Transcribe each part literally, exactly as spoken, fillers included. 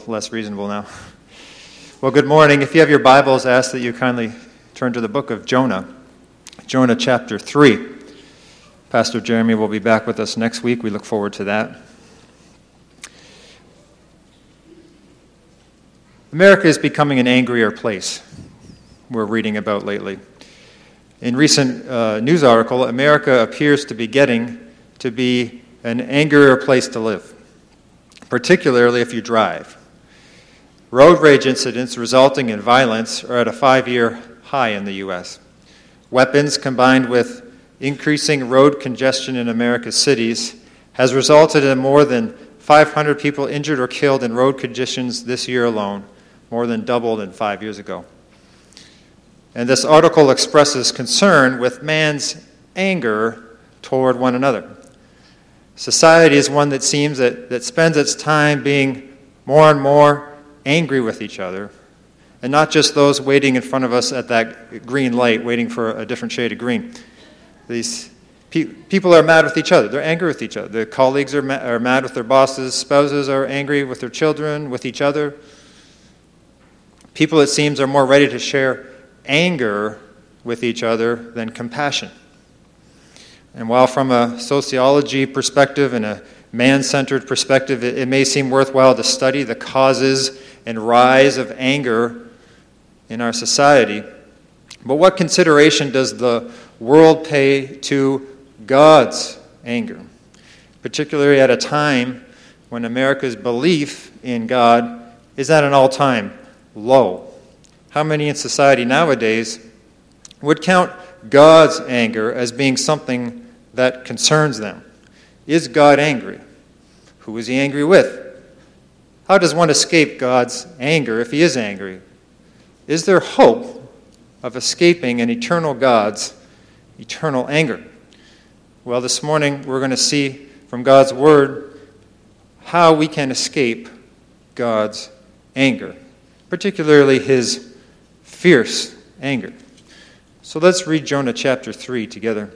less reasonable now. Well, good morning. If you have your Bibles, I ask that you kindly turn to the book of Jonah, Jonah chapter three. Pastor Jeremy will be back with us next week. We look forward to that. America is becoming an angrier place, we're reading about lately. In recent uh, news article, America appears to be getting to be an angrier place to live, particularly if you drive. Road rage incidents resulting in violence are at a five-year high in the U S. Weapons combined with increasing road congestion in America's cities has resulted in more than five hundred people injured or killed in road conditions this year alone, more than double than five years ago. And this article expresses concern with man's anger toward one another. Society is one that seems that, that spends its time being more and more angry with each other, and not just those waiting in front of us at that green light, waiting for a different shade of green. These pe- people are mad with each other. They're angry with each other. Their colleagues are, ma- are mad with their bosses. Spouses are angry with their children, with each other. People, it seems, are more ready to share anger with each other than compassion. And while from a sociology perspective and a man-centered perspective, it, it may seem worthwhile to study the causes and rise of anger in our society, but what consideration does the world pay to God's anger, particularly at a time when America's belief in God is at an all-time low? How many in society nowadays would count God's anger as being something that concerns them? Is God angry? Who is he angry with? How does one escape God's anger if he is angry? Is there hope of escaping an eternal God's eternal anger? Well, this morning we're going to see from God's Word how we can escape God's anger, particularly his fierce anger. So let's read Jonah chapter three together.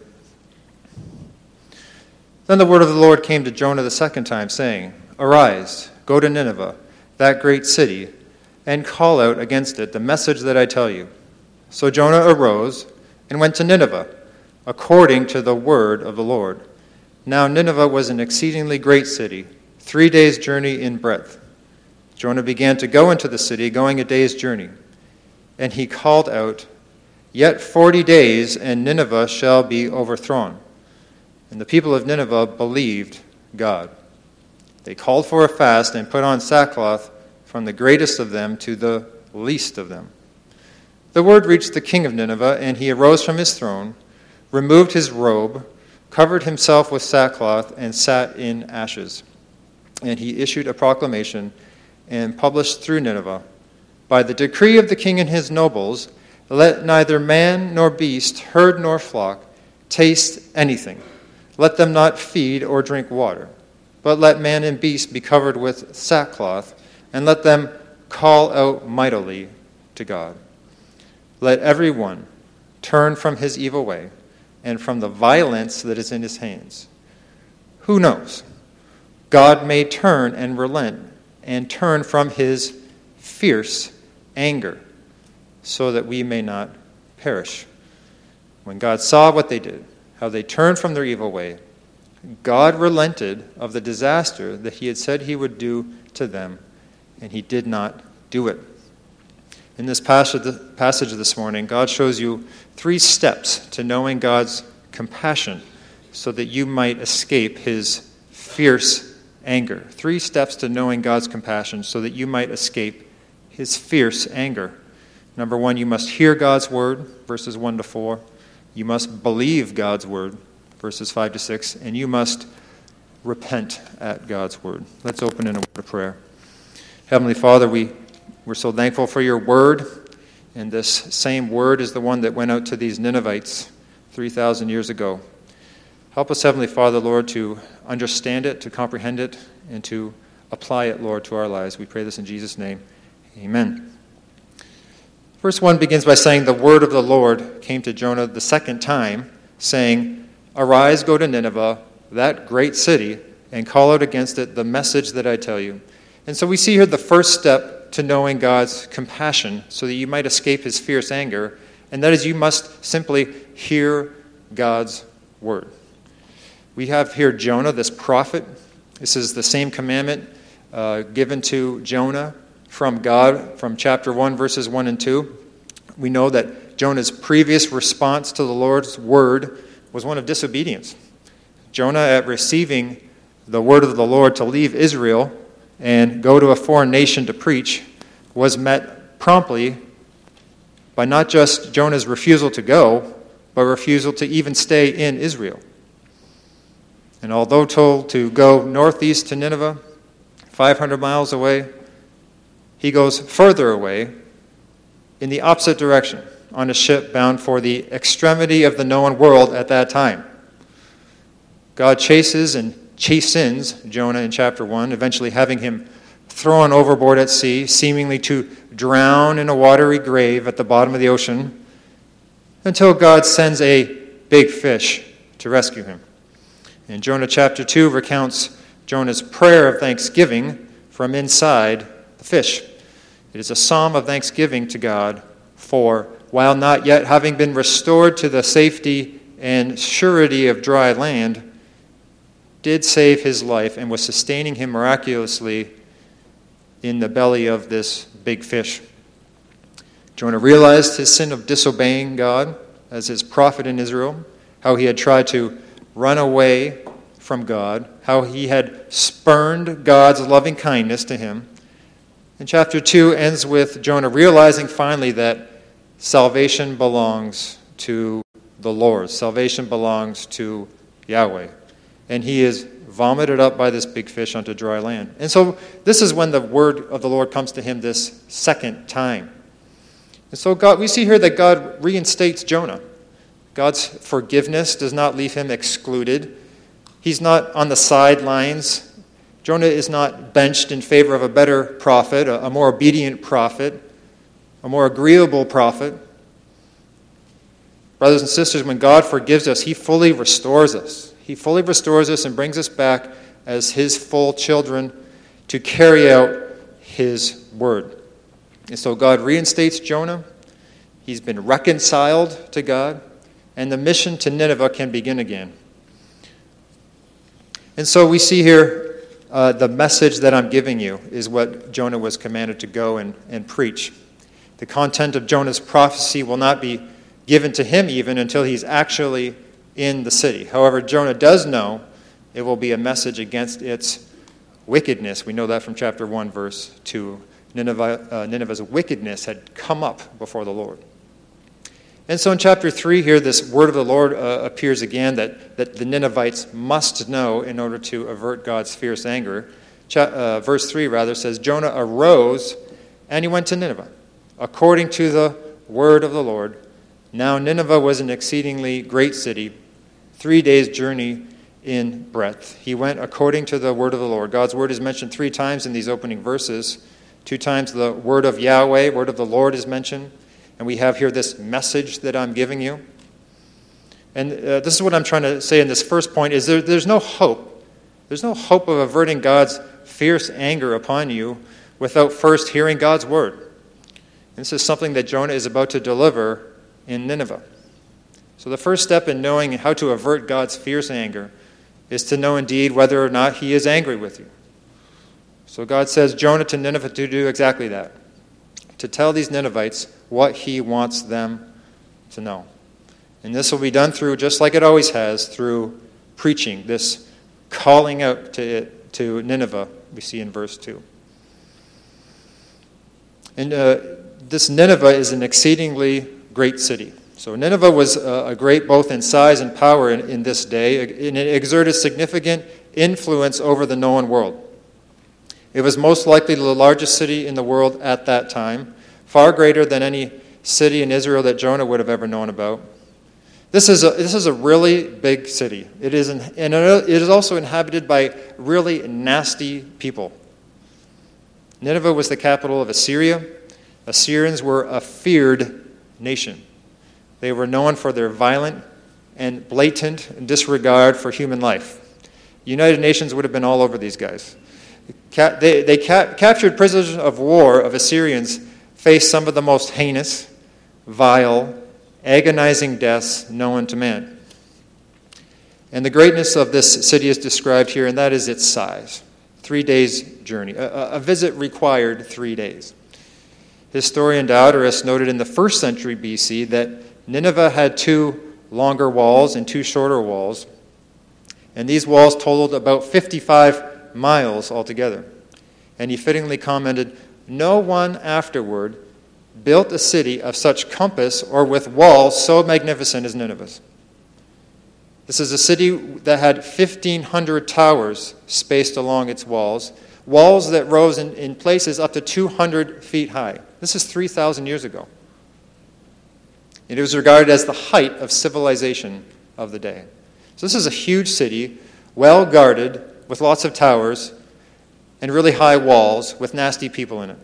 Then the word of the Lord came to Jonah the second time, saying, Arise, go to Nineveh, that great city, and call out against it the message that I tell you. So Jonah arose and went to Nineveh, according to the word of the Lord. Now Nineveh was an exceedingly great city, three days' journey in breadth. Jonah began to go into the city, going a day's journey. And he called out, Yet forty days, and Nineveh shall be overthrown. And the people of Nineveh believed God. They called for a fast and put on sackcloth from the greatest of them to the least of them. The word reached the king of Nineveh, and he arose from his throne, removed his robe, covered himself with sackcloth, and sat in ashes. And he issued a proclamation and published through Nineveh, By the decree of the king and his nobles, let neither man nor beast, herd nor flock, taste anything. Let them not feed or drink water, but let man and beast be covered with sackcloth, and let them call out mightily to God. Let every one turn from his evil way and from the violence that is in his hands. Who knows? God may turn and relent and turn from his fierce anger, so that we may not perish. When God saw what they did, how they turned from their evil way, God relented of the disaster that he had said he would do to them, and he did not do it. In this passage this morning, God shows you three steps to knowing God's compassion so that you might escape his fierce anger. Three steps to knowing God's compassion so that you might escape his fierce anger. Number one, you must hear God's word, verses one to four. You must believe God's word, verses five to six. And you must repent at God's word. Let's open in a word of prayer. Heavenly Father, we, we're so thankful for your word. And this same word is the one that went out to these Ninevites three thousand years ago. Help us, Heavenly Father, Lord, to understand it, to comprehend it, and to apply it, Lord, to our lives. We pray this in Jesus' name. Amen. Verse one begins by saying, The word of the Lord came to Jonah the second time, saying, Arise, go to Nineveh, that great city, and call out against it the message that I tell you. And so we see here the first step to knowing God's compassion so that you might escape his fierce anger, and that is you must simply hear God's word. We have here Jonah, this prophet. This is the same commandment uh, given to Jonah from God from chapter one, verses one and two. We know that Jonah's previous response to the Lord's word was one of disobedience. Jonah, at receiving the word of the Lord to leave Israel and go to a foreign nation to preach, was met promptly by not just Jonah's refusal to go, but refusal to even stay in Israel. And although told to go northeast to Nineveh, five hundred miles away, he goes further away in the opposite direction on a ship bound for the extremity of the known world at that time. God chases and chastens Jonah in chapter one, eventually having him thrown overboard at sea, seemingly to drown in a watery grave at the bottom of the ocean, until God sends a big fish to rescue him. And Jonah chapter two recounts Jonah's prayer of thanksgiving from inside the fish. It is a psalm of thanksgiving to God for, while not yet having been restored to the safety and surety of dry land, did save his life and was sustaining him miraculously in the belly of this big fish. Jonah realized his sin of disobeying God as his prophet in Israel, how he had tried to run away from God, how he had spurned God's loving kindness to him. And chapter two ends with Jonah realizing finally that salvation belongs to the Lord. Salvation belongs to Yahweh. And he is vomited up by this big fish onto dry land. And so this is when the word of the Lord comes to him this second time. And so God, we see here that God reinstates Jonah. God's forgiveness does not leave him excluded. He's not on the sidelines. Jonah is not benched in favor of a better prophet, a, a more obedient prophet, a more agreeable prophet. Brothers and sisters, when God forgives us, he fully restores us. He fully restores us and brings us back as his full children to carry out his word. And so God reinstates Jonah. He's been reconciled to God, and the mission to Nineveh can begin again. And so we see here uh, the message that I'm giving you is what Jonah was commanded to go and, and preach. The content of Jonah's prophecy will not be given to him even until he's actually in the city. However, Jonah does know it will be a message against its wickedness. We know that from chapter one, verse two. Nineveh, uh, Nineveh's wickedness had come up before the Lord. And so in chapter three here, this word of the Lord uh, appears again that, that the Ninevites must know in order to avert God's fierce anger. Ch- uh, verse three, rather, says, Jonah arose and he went to Nineveh, according to the word of the Lord. Now Nineveh was an exceedingly great city, three days' journey in breadth. He went according to the word of the Lord. God's word is mentioned three times in these opening verses. Two times the word of Yahweh, word of the Lord, is mentioned. And we have here this message that I'm giving you. And uh, this is what I'm trying to say in this first point, is there, there's no hope. There's no hope of averting God's fierce anger upon you without first hearing God's word. And this is something that Jonah is about to deliver in Nineveh. So the first step in knowing how to avert God's fierce anger is to know indeed whether or not he is angry with you. So God says Jonah to Nineveh to do exactly that, to tell these Ninevites what he wants them to know. And this will be done through, just like it always has, through preaching, this calling out to it, to Nineveh, we see in verse two. And uh, this Nineveh is an exceedingly great city. So Nineveh was uh, a great both in size and power in, in this day, and it exerted significant influence over the known world. It was most likely the largest city in the world at that time, far greater than any city in Israel that Jonah would have ever known about. This is a, this is a really big city. It is, in, and it is also inhabited by really nasty people. Nineveh was the capital of Assyria. Assyrians were a feared nation. They were known for their violent and blatant disregard for human life. United Nations would have been all over these guys. Ca- they they ca- captured prisoners of war of Assyrians faced some of the most heinous, vile, agonizing deaths known to man. And the greatness of this city is described here, and that is its size. Three days' journey. A, a visit required three days. Historian Diodorus noted in the first century B C that Nineveh had two longer walls and two shorter walls, and these walls totaled about fifty-five miles altogether. And he fittingly commented, "No one afterward built a city of such compass or with walls so magnificent as Nineveh's." This is a city that had fifteen hundred towers spaced along its walls, walls that rose in, in places up to two hundred feet high. This is three thousand years ago. It was regarded as the height of civilization of the day. So this is a huge city, well guarded, with lots of towers, and really high walls with nasty people in it.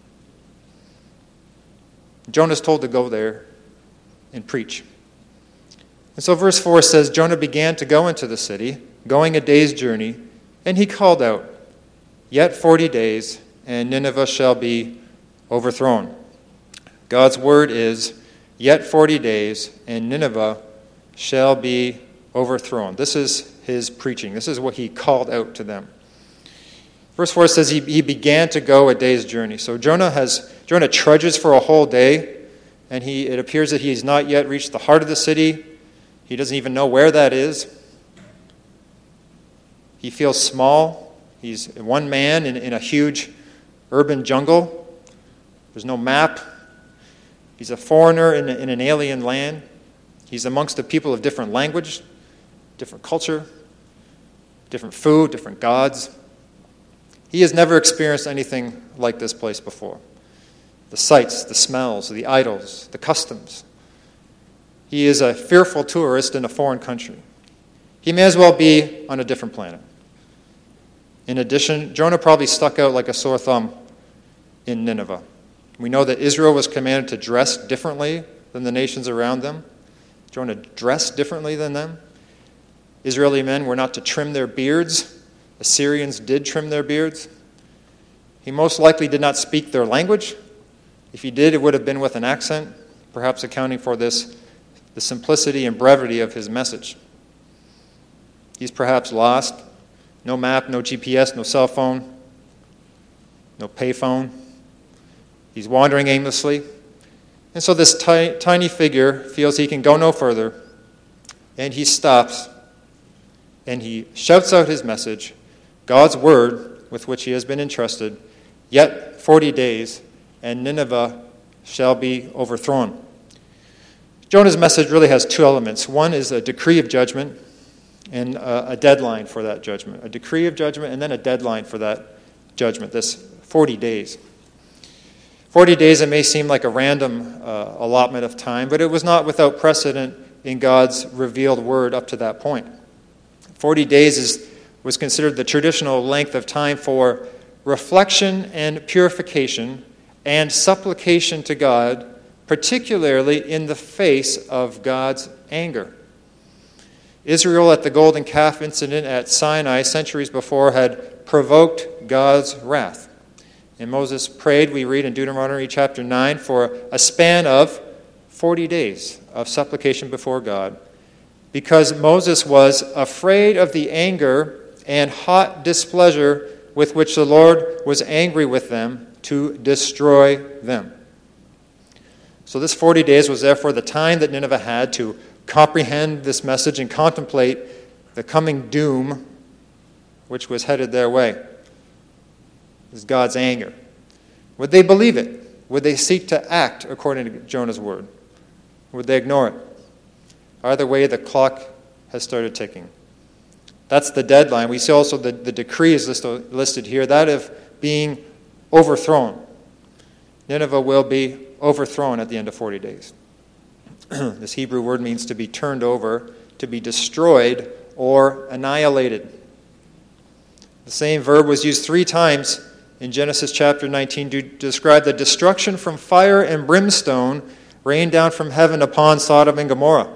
Jonah's told to go there and preach. And so verse four says, Jonah began to go into the city, going a day's journey, and he called out, "Yet forty days, and Nineveh shall be overthrown." God's word is, yet forty days, and Nineveh shall be overthrown. This is his preaching. This is what he called out to them. Verse four says he, he began to go a day's journey. So Jonah has Jonah trudges for a whole day, and he it appears that he's not yet reached the heart of the city. He doesn't even know where that is. He feels small. He's one man in, in a huge urban jungle. There's no map. He's a foreigner in, in an alien land. He's amongst the people of different language, different culture, different food, different gods. He has never experienced anything like this place before. The sights, the smells, the idols, the customs. He is a fearful tourist in a foreign country. He may as well be on a different planet. In addition, Jonah probably stuck out like a sore thumb in Nineveh. We know that Israel was commanded to dress differently than the nations around them. Jonah dressed differently than them. Israeli men were not to trim their beards. Assyrians did trim their beards. He most likely did not speak their language. If he did, it would have been with an accent, perhaps accounting for this, the simplicity and brevity of his message. He's perhaps lost. No map, no G P S, no cell phone, no payphone. He's wandering aimlessly. And so this ti- tiny figure feels he can go no further, and he stops, and he shouts out his message, God's word with which he has been entrusted, yet forty days, and Nineveh shall be overthrown. Jonah's message really has two elements. One is a decree of judgment and a deadline for that judgment. A decree of judgment and then a deadline for that judgment, this forty days. forty days, it may seem like a random uh, allotment of time, but it was not without precedent in God's revealed word up to that point. forty days is, was considered the traditional length of time for reflection and purification and supplication to God, particularly in the face of God's anger. Israel at the golden calf incident at Sinai centuries before had provoked God's wrath. And Moses prayed, we read in Deuteronomy chapter nine, for a span of forty days of supplication before God, because Moses was afraid of the anger and hot displeasure with which the Lord was angry with them to destroy them. So this forty days was therefore the time that Nineveh had to comprehend this message and contemplate the coming doom which was headed their way. This is God's anger. Would they believe it? Would they seek to act according to Jonah's word? Would they ignore it? Either way, the clock has started ticking. That's the deadline. We see also the, the decree is list, listed here, that of being overthrown. Nineveh will be overthrown at the end of forty days. This Hebrew word means to be turned over, to be destroyed, or annihilated. The same verb was used three times in Genesis chapter nineteen to describe the destruction from fire and brimstone rained down from heaven upon Sodom and Gomorrah.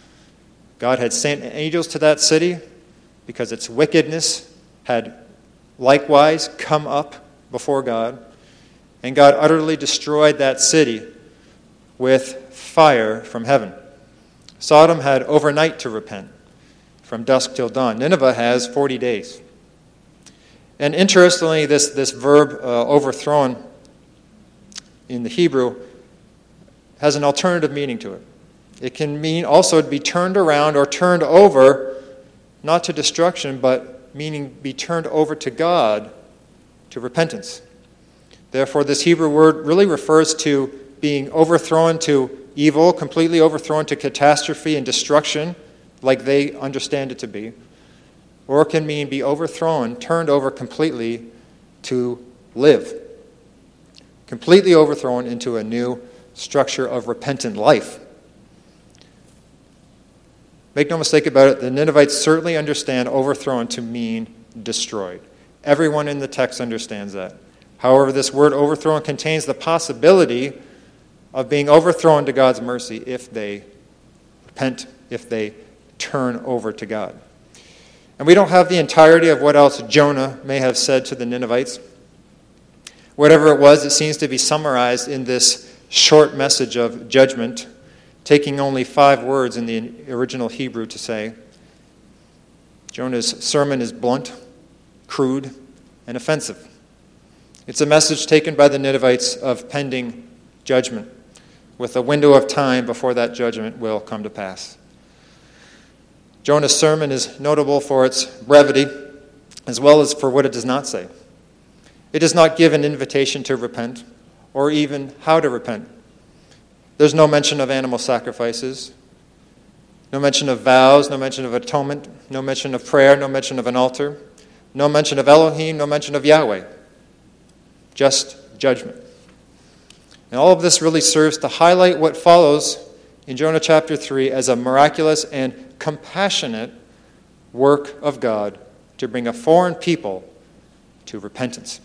God had sent angels to that city because its wickedness had likewise come up before God, and God utterly destroyed that city with fire from heaven. Sodom had overnight to repent, from dusk till dawn. Nineveh has forty days. And interestingly, this, this verb, uh, overthrown, in the Hebrew, has an alternative meaning to it. It can mean also to be turned around or turned over, not to destruction, but meaning be turned over to God, to repentance. Therefore, this Hebrew word really refers to being overthrown to evil, completely overthrown to catastrophe and destruction, like they understand it to be. Or it can mean be overthrown, turned over completely to live. Completely overthrown into a new structure of repentant life. Make no mistake about it, the Ninevites certainly understand overthrown to mean destroyed. Everyone in the text understands that. However, this word overthrown contains the possibility of being overthrown to God's mercy if they repent, if they turn over to God. And we don't have the entirety of what else Jonah may have said to the Ninevites. Whatever it was, it seems to be summarized in this short message of judgment, taking only five words in the original Hebrew to say. Jonah's sermon is blunt, crude, and offensive. It's a message taken by the Ninevites of pending judgment, with a window of time before that judgment will come to pass. Jonah's sermon is notable for its brevity, as well as for what it does not say. It does not give an invitation to repent, or even how to repent. There's no mention of animal sacrifices, no mention of vows, no mention of atonement, no mention of prayer, no mention of an altar, no mention of Elohim, no mention of Yahweh. Just judgment. And all of this really serves to highlight what follows in Jonah chapter three as a miraculous and compassionate work of God to bring a foreign people to repentance.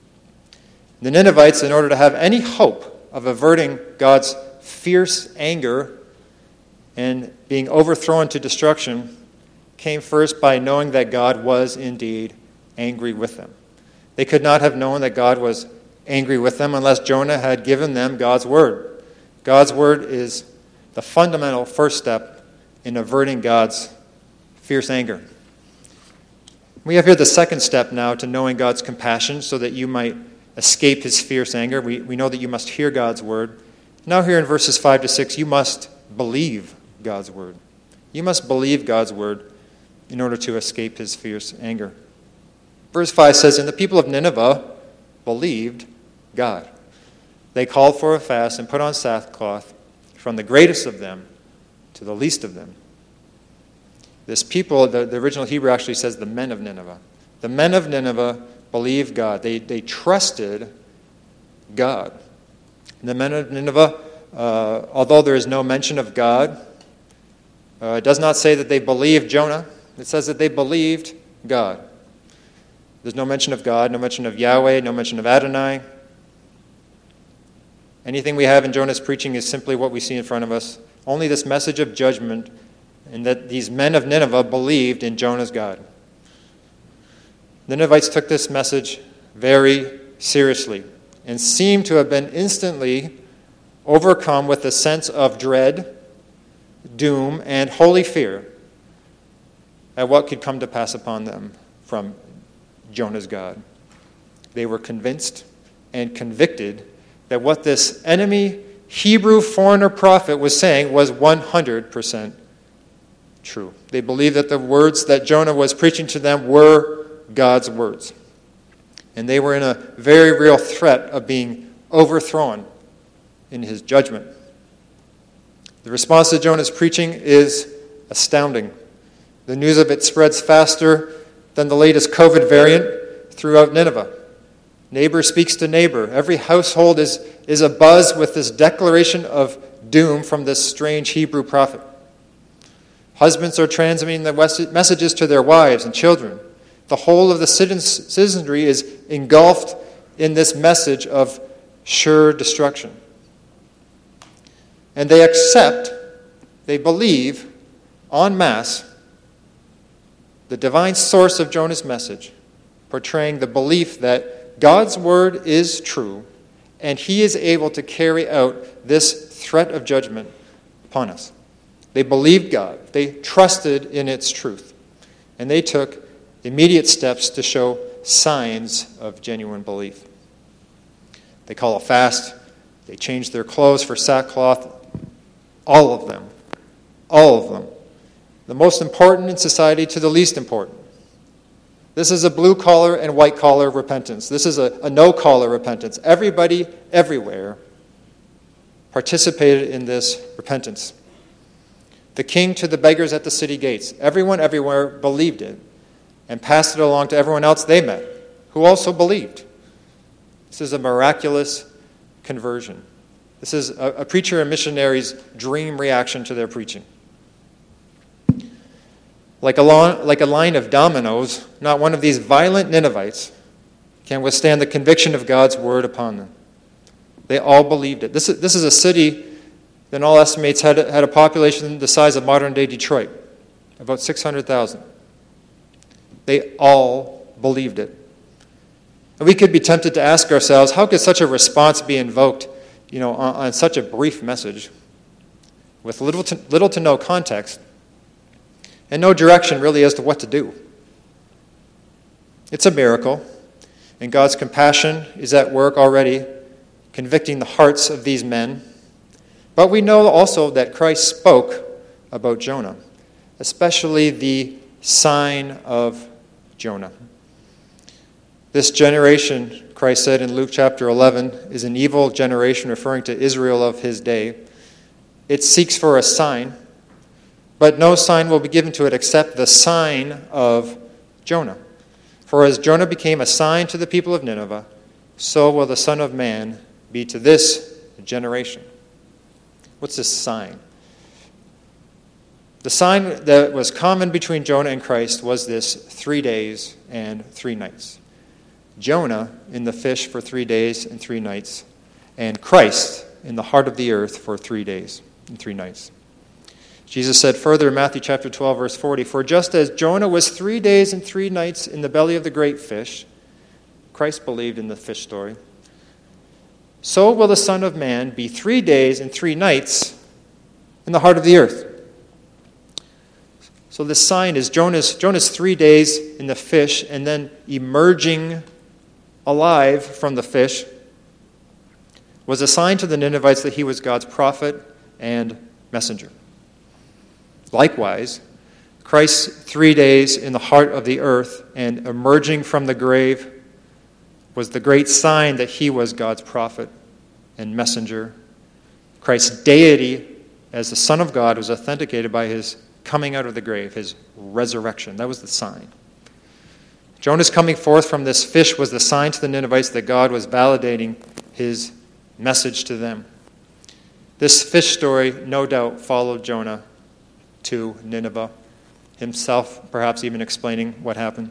The Ninevites, in order to have any hope of averting God's fierce anger and being overthrown to destruction, came first by knowing that God was indeed angry with them. They could not have known that God was angry with them unless Jonah had given them God's word. God's word is the fundamental first step in averting God's fierce anger. We have here the second step now to knowing God's compassion so that you might escape his fierce anger. We, we know that you must hear God's word. Now here in verses five to six, you must believe God's word. You must believe God's word in order to escape his fierce anger. Verse five says, "And the people of Nineveh believed God. They called for a fast and put on sackcloth, from the greatest of them to the least of them." This people, the, the original Hebrew actually says the men of Nineveh. The men of Nineveh believed God. They, they trusted God. The men of Nineveh, uh, although there is no mention of God, uh, it does not say that they believed Jonah. It says that they believed God. There's no mention of God, no mention of Yahweh, no mention of Adonai. Anything we have in Jonah's preaching is simply what we see in front of us. Only this message of judgment, and that these men of Nineveh believed in Jonah's God. The Ninevites took this message very seriously and seemed to have been instantly overcome with a sense of dread, doom, and holy fear at what could come to pass upon them from Jonah's God. They were convinced and convicted that what this enemy Hebrew foreigner prophet was saying was one hundred percent true. They believed that the words that Jonah was preaching to them were God's words. And they were in a very real threat of being overthrown in his judgment. The response to Jonah's preaching is astounding. The news of it spreads faster than the latest COVID variant throughout Nineveh. Neighbor speaks to neighbor. Every household is, is abuzz with this declaration of doom from this strange Hebrew prophet. Husbands are transmitting the messages to their wives and children. The whole of the citizenry is engulfed in this message of sure destruction. And they accept, they believe, en masse, the divine source of Jonah's message, portraying the belief that God's word is true and he is able to carry out this threat of judgment upon us. They believed God. They trusted in its truth. And they took immediate steps to show signs of genuine belief. They call a fast. They changed their clothes for sackcloth. All of them. All of them. The most important in society to the least important. This is a blue-collar and white-collar repentance. This is a, a no-collar repentance. Everybody, everywhere, participated in this repentance. The king to the beggars at the city gates. Everyone everywhere believed it and passed it along to everyone else they met, who also believed. This is a miraculous conversion. This is a, a preacher and missionary's dream reaction to their preaching. Like a, long, like a line of dominoes, not one of these violent Ninevites can withstand the conviction of God's word upon them. They all believed it. This is, this is a city that all estimates had, had a population the size of modern-day Detroit, about six hundred thousand. They all believed it. And we could be tempted to ask ourselves, how could such a response be invoked, you know, on, on such a brief message with little to, little to no context and no direction really as to what to do? It's a miracle, and God's compassion is at work already, convicting the hearts of these men. But we know also that Christ spoke about Jonah, especially the sign of Jonah. This generation, Christ said in Luke chapter eleven, is an evil generation, referring to Israel of his day. It seeks for a sign, but no sign will be given to it except the sign of Jonah. For as Jonah became a sign to the people of Nineveh, so will the Son of Man be to this generation. What's this sign? The sign that was common between Jonah and Christ was this three days and three nights. Jonah in the fish for three days and three nights, and Christ in the heart of the earth for three days and three nights. Jesus said further in Matthew chapter twelve, verse forty, "For just as Jonah was three days and three nights in the belly of the great fish," Christ believed in the fish story, "so will the Son of Man be three days and three nights in the heart of the earth." So this sign is Jonah's, Jonah's three days in the fish and then emerging alive from the fish was a sign to the Ninevites that he was God's prophet and messenger. Likewise, Christ's three days in the heart of the earth and emerging from the grave was the great sign that he was God's prophet and messenger. Christ's deity as the Son of God was authenticated by his coming out of the grave, his resurrection. That was the sign. Jonah's coming forth from this fish was the sign to the Ninevites that God was validating his message to them. This fish story, no doubt, followed Jonah to Nineveh, himself perhaps even explaining what happened.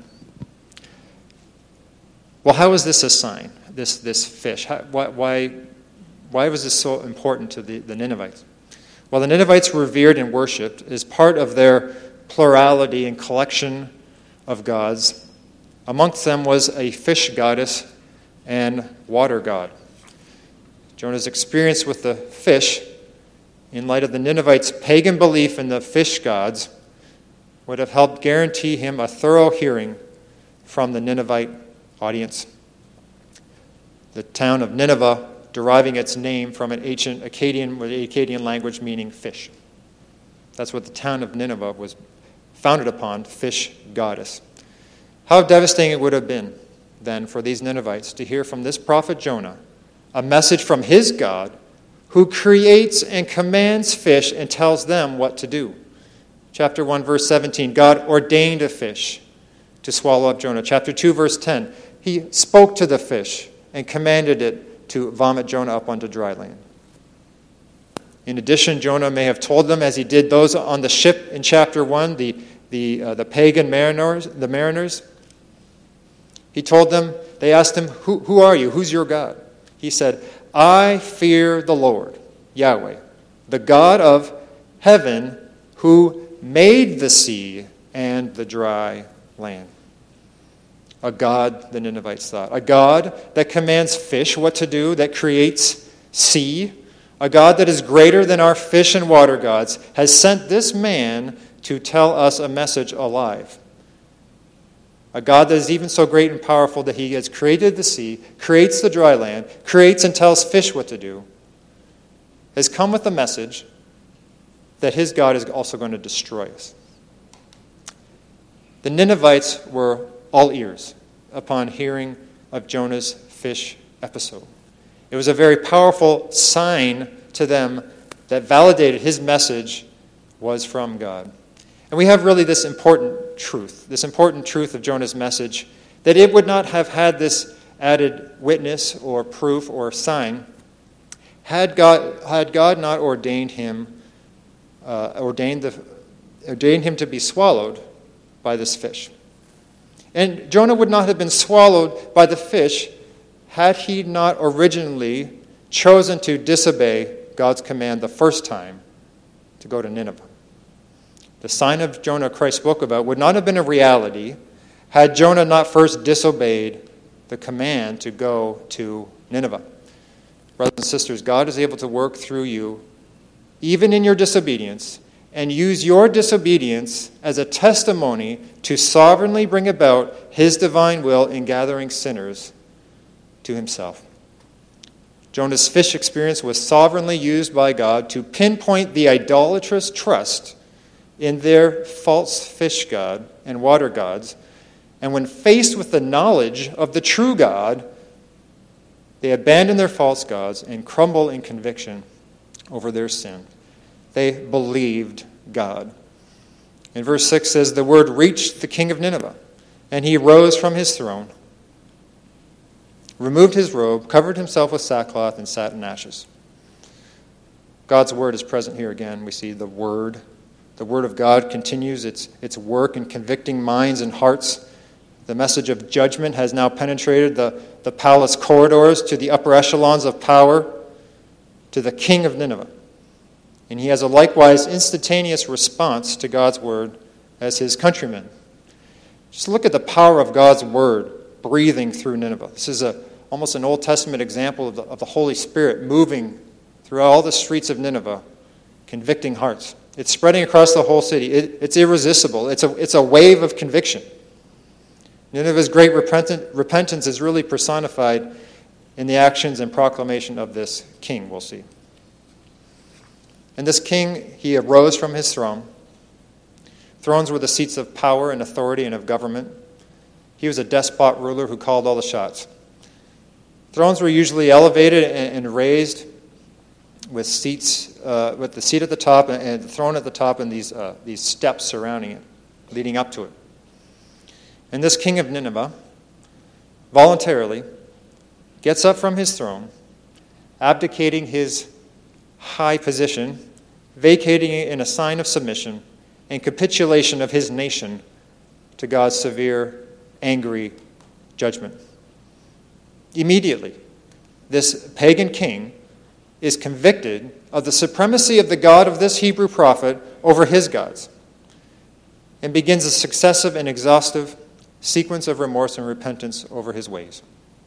Well, how is this a sign, this, this fish? How, why, why, why was this so important to the, the Ninevites? Well, the Ninevites were revered and worshipped as part of their plurality and collection of gods. Amongst them was a fish goddess and water god. Jonah's experience with the fish, in light of the Ninevites' pagan belief in the fish gods, would have helped guarantee him a thorough hearing from the Ninevite audience. The town of Nineveh deriving its name from an ancient Akkadian, the Akkadian language meaning fish. That's what the town of Nineveh was founded upon, fish goddess. How devastating it would have been then for these Ninevites to hear from this prophet Jonah a message from his God who creates and commands fish and tells them what to do. Chapter one, verse seventeen, God ordained a fish to swallow up Jonah. Chapter two, verse ten, he spoke to the fish and commanded it to vomit Jonah up onto dry land. In addition, Jonah may have told them, as he did those on the ship in chapter one, the, the, uh, the pagan mariners, the mariners, he told them, they asked him, who, who are you? Who's your God? He said, I fear the Lord, Yahweh, the God of heaven, who made the sea and the dry land. A God, the Ninevites thought. A God that commands fish what to do, that creates sea. A God that is greater than our fish and water gods has sent this man to tell us a message alive. A God that is even so great and powerful that he has created the sea, creates the dry land, creates and tells fish what to do, has come with a message that his God is also going to destroy us. The Ninevites were all ears upon hearing of Jonah's fish episode. It was a very powerful sign to them that validated his message was from God. And we have really this important truth, this important truth of Jonah's message, that it would not have had this added witness or proof or sign had God, had God not ordained him, uh, ordained, the, ordained him to be swallowed by this fish. And Jonah would not have been swallowed by the fish had he not originally chosen to disobey God's command the first time to go to Nineveh. The sign of Jonah Christ spoke about would not have been a reality had Jonah not first disobeyed the command to go to Nineveh. Brothers and sisters, God is able to work through you, even in your disobedience, and use your disobedience as a testimony to sovereignly bring about his divine will in gathering sinners to himself. Jonah's fish experience was sovereignly used by God to pinpoint the idolatrous trust in their false fish god and water gods, and when faced with the knowledge of the true God, they abandon their false gods and crumble in conviction over their sin. They believed God. And verse six says, the word reached the king of Nineveh, and he rose from his throne, removed his robe, covered himself with sackcloth, and sat in ashes. God's word is present here again. We see the word. The word of God continues its, its work in convicting minds and hearts. The message of judgment has now penetrated the, the palace corridors to the upper echelons of power, to the king of Nineveh. And he has a likewise instantaneous response to God's word as his countrymen. Just look at the power of God's word breathing through Nineveh. This is a, almost an Old Testament example of the, of the Holy Spirit moving through all the streets of Nineveh, convicting hearts. It's spreading across the whole city. It, it's irresistible. It's a, it's a wave of conviction. Nineveh's great repentant, repentance is really personified in the actions and proclamation of this king, we'll see. And this king, he arose from his throne. Thrones were the seats of power and authority and of government. He was a despot ruler who called all the shots. Thrones were usually elevated and, and raised with seats, uh, with the seat at the top and the throne at the top, and these uh, these steps surrounding it, leading up to it. And this king of Nineveh voluntarily gets up from his throne, abdicating his high position, vacating it in a sign of submission and capitulation of his nation to God's severe, angry judgment. Immediately, this pagan king is convicted of the supremacy of the God of this Hebrew prophet over his gods, and begins a successive and exhaustive sequence of remorse and repentance over his ways.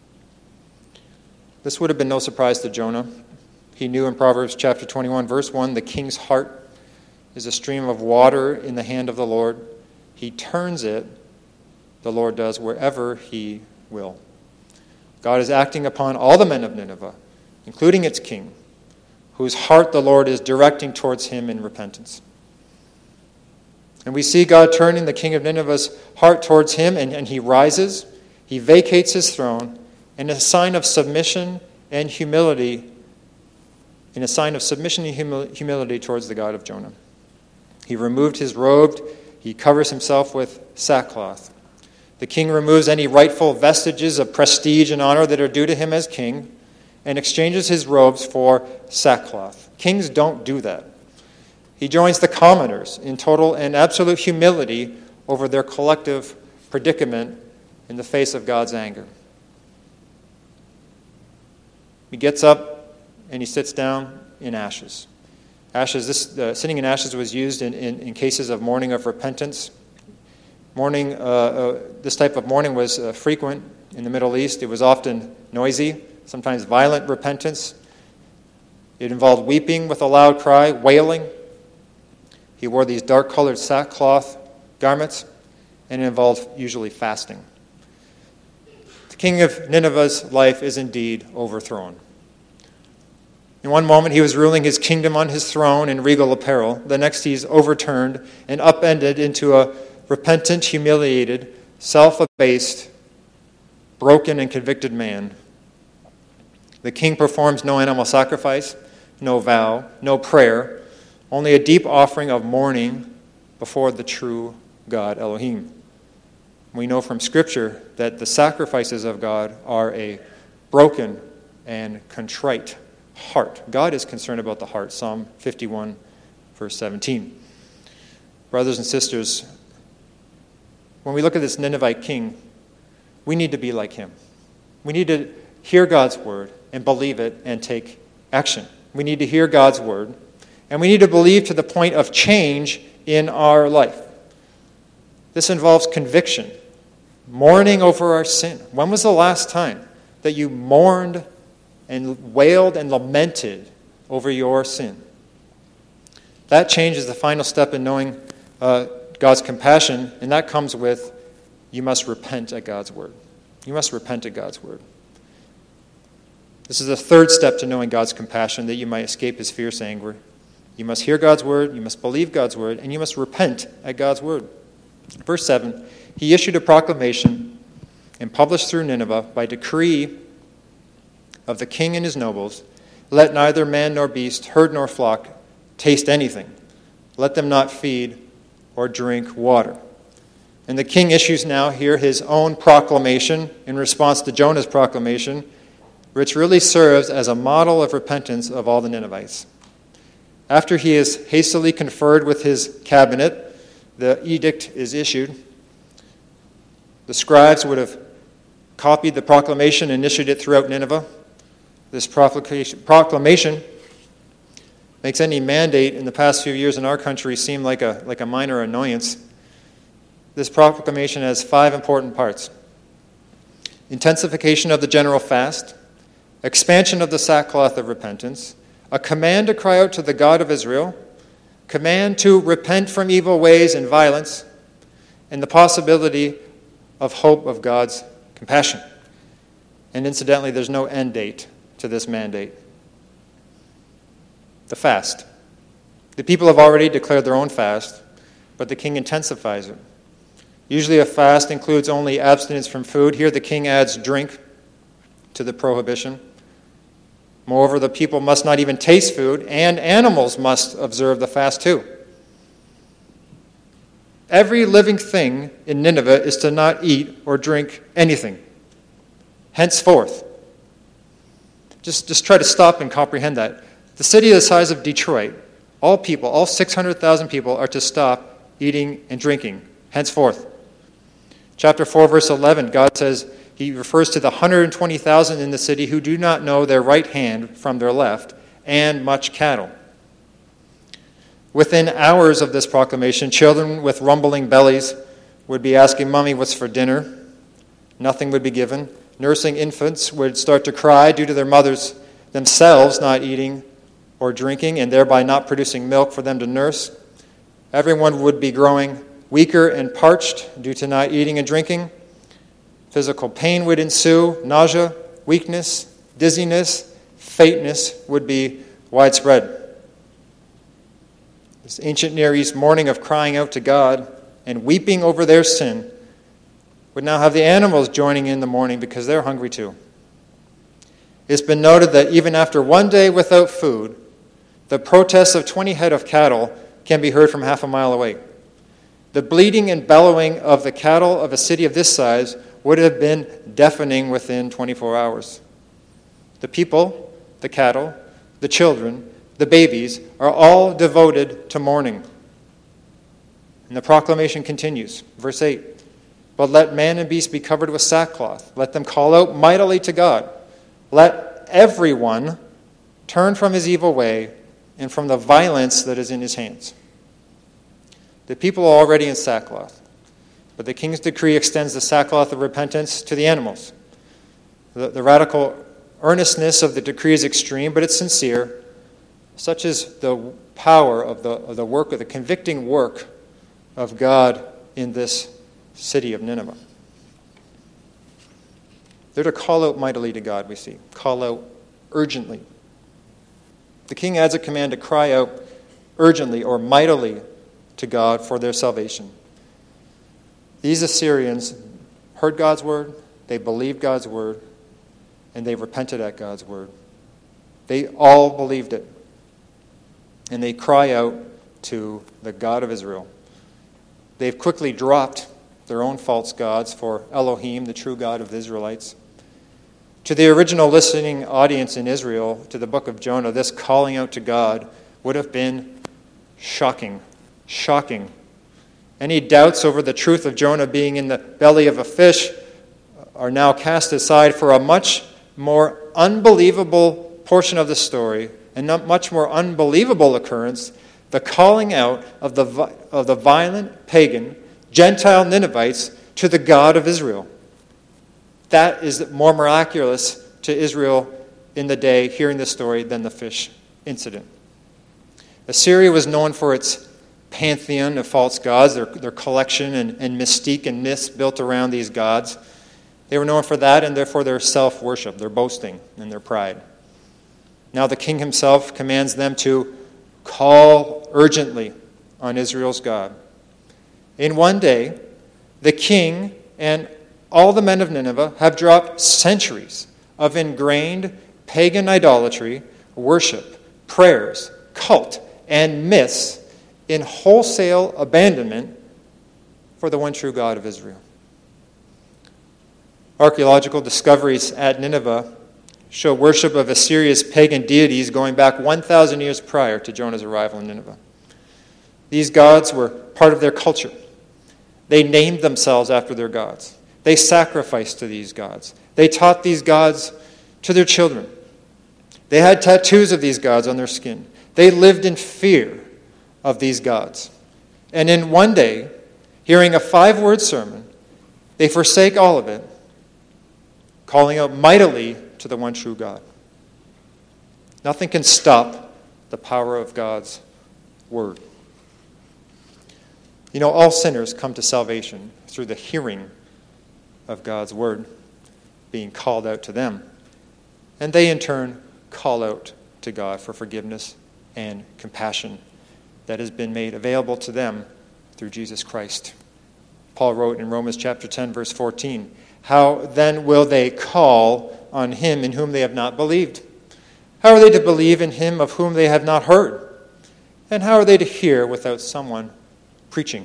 This would have been no surprise to Jonah. He knew in Proverbs chapter twenty-one, verse one, the king's heart is a stream of water in the hand of the Lord. He turns it, the Lord does, wherever he will. God is acting upon all the men of Nineveh, including its king, whose heart the Lord is directing towards him in repentance. And we see God turning the king of Nineveh's heart towards him, and, and he rises, he vacates his throne, in a sign of submission and humility, in a sign of submission and humil- humility towards the God of Jonah. He removed his robe, he covers himself with sackcloth. The king removes any rightful vestiges of prestige and honor that are due to him as king, and exchanges his robes for sackcloth. Kings don't do that. He joins the commoners in total and absolute humility over their collective predicament in the face of God's anger. He gets up and he sits down in ashes. Ashes. This uh, sitting in ashes was used in, in, in cases of mourning of repentance. Mourning, uh, uh, this type of mourning was uh, frequent in the Middle East. It was often noisy, sometimes violent repentance. It involved weeping with a loud cry, wailing. He wore these dark-colored sackcloth garments, and it involved usually fasting. The king of Nineveh's life is indeed overthrown. In one moment, he was ruling his kingdom on his throne in regal apparel. The next, he's overturned and upended into a repentant, humiliated, self-abased, broken, and convicted man. The king performs no animal sacrifice, no vow, no prayer, only a deep offering of mourning before the true God, Elohim. We know from Scripture that the sacrifices of God are a broken and contrite heart. God is concerned about the heart. Psalm fifty-one, verse seventeen. Brothers and sisters, when we look at this Ninevite king, we need to be like him. We need to hear God's word and believe it and take action. We need to hear God's word, and we need to believe to the point of change in our life. This involves conviction, mourning over our sin. When was the last time that you mourned and wailed and lamented over your sin? That change is the final step in knowing uh, God's compassion, and that comes with you must repent at God's word. You must repent at God's word. This is the third step to knowing God's compassion, that you might escape his fierce anger. You must hear God's word, you must believe God's word, and you must repent at God's word. Verse seven, he issued a proclamation and published through Nineveh by decree of the king and his nobles, let neither man nor beast, herd nor flock taste anything. Let them not feed or drink water. And the king issues now here his own proclamation in response to Jonah's proclamation, which really serves as a model of repentance of all the Ninevites. After he has hastily conferred with his cabinet, the edict is issued. The scribes would have copied the proclamation and issued it throughout Nineveh. This proclamation makes any mandate in the past few years in our country seem like a, like a minor annoyance. This proclamation has five important parts: intensification of the general fast, expansion of the sackcloth of repentance, a command to cry out to the God of Israel, command to repent from evil ways and violence, and the possibility of hope of God's compassion. And incidentally, there's no end date to this mandate. The fast. The people have already declared their own fast, but the king intensifies it. Usually a fast includes only abstinence from food. Here the king adds drink to the prohibition. Moreover, the people must not even taste food, and animals must observe the fast too. Every living thing in Nineveh is to not eat or drink anything. Henceforth. Just, just try to stop and comprehend that. The city the size of Detroit, all people, all six hundred thousand people are to stop eating and drinking. Henceforth. Chapter four, verse eleven, God says, he refers to the one hundred twenty thousand in the city who do not know their right hand from their left, and much cattle. Within hours of this proclamation, children with rumbling bellies would be asking, Mommy, what's for dinner? Nothing would be given. Nursing infants would start to cry due to their mothers themselves not eating or drinking, and thereby not producing milk for them to nurse. Everyone would be growing weaker and parched due to not eating and drinking. Physical pain would ensue. Nausea, weakness, dizziness, faintness would be widespread. This ancient Near East morning of crying out to God and weeping over their sin would now have the animals joining in the mourning because they're hungry too. It's been noted that even after one day without food, the protests of twenty head of cattle can be heard from half a mile away. The bleating and bellowing of the cattle of a city of this size would have been deafening within twenty-four hours. The people, the cattle, the children, the babies are all devoted to mourning. And the proclamation continues. Verse eight, but let man and beast be covered with sackcloth. Let them call out mightily to God. Let everyone turn from his evil way and from the violence that is in his hands. The people are already in sackcloth. But the king's decree extends the sackcloth of repentance to the animals. The, the radical earnestness of the decree is extreme, but it's sincere. Such is the power of the, of the work, of the convicting work of God in this city of Nineveh. They're to call out mightily to God, we see. Call out urgently. The king adds a command to cry out urgently or mightily to God for their salvation. These Assyrians heard God's word, they believed God's word, and they repented at God's word. They all believed it. And they cry out to the God of Israel. They've quickly dropped their own false gods for Elohim, the true God of the Israelites. To the original listening audience in Israel, to the book of Jonah, this calling out to God would have been shocking, shocking. Any doubts over the truth of Jonah being in the belly of a fish are now cast aside for a much more unbelievable portion of the story, and not much more unbelievable occurrence, the calling out of the, of the violent, pagan, Gentile Ninevites to the God of Israel. That is more miraculous to Israel in the day hearing this story than the fish incident. Assyria was known for its pantheon of false gods, their, their collection and, and mystique and myths built around these gods. They were known for that and therefore their self-worship, their boasting and their pride. Now the king himself commands them to call urgently on Israel's God. In one day, the king and all the men of Nineveh have dropped centuries of ingrained pagan idolatry, worship, prayers, cult, and myths in wholesale abandonment for the one true God of Israel. Archaeological discoveries at Nineveh show worship of Assyria's pagan deities going back one thousand years prior to Jonah's arrival in Nineveh. These gods were part of their culture. They named themselves after their gods. They sacrificed to these gods. They taught these gods to their children. They had tattoos of these gods on their skin. They lived in fear of these gods. And in one day, hearing a five-word sermon, they forsake all of it, calling out mightily to the one true God. Nothing can stop the power of God's word. You know, all sinners come to salvation through the hearing of God's word being called out to them. And they in turn call out to God for forgiveness and compassion that has been made available to them through Jesus Christ. Paul wrote in Romans chapter ten, verse fourteen, "How then will they call on him in whom they have not believed? How are they to believe in him of whom they have not heard? And how are they to hear without someone preaching?"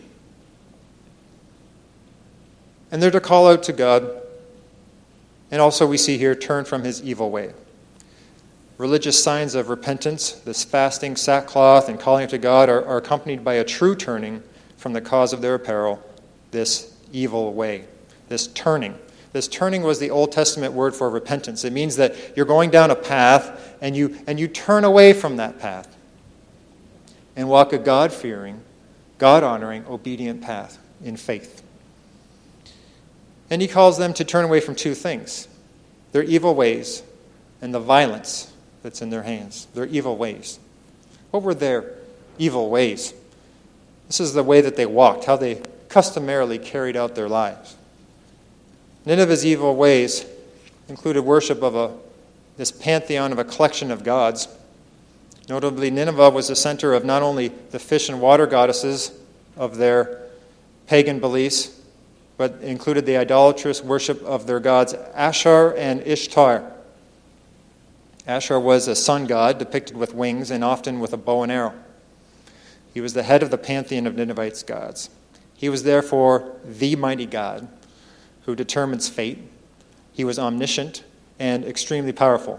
And they're to call out to God, and also we see here, turn from his evil way. Religious signs of repentance, this fasting, sackcloth, and calling to God are, are accompanied by a true turning from the cause of their apparel, this evil way, this turning. This turning was the Old Testament word for repentance. It means that you're going down a path and you, and you turn away from that path and walk a God-fearing, God-honoring, obedient path in faith. And he calls them to turn away from two things: their evil ways and the violence that's in their hands. Their evil ways. What were their evil ways? This is the way that they walked, how they customarily carried out their lives. Nineveh's evil ways included worship of a this pantheon of a collection of gods. Notably, Nineveh was the center of not only the fish and water goddesses of their pagan beliefs, but included the idolatrous worship of their gods Ashur and Ishtar. Ashur was a sun god depicted with wings and often with a bow and arrow. He was the head of the pantheon of Ninevites' gods. He was therefore the mighty God who determines fate. He was omniscient and extremely powerful.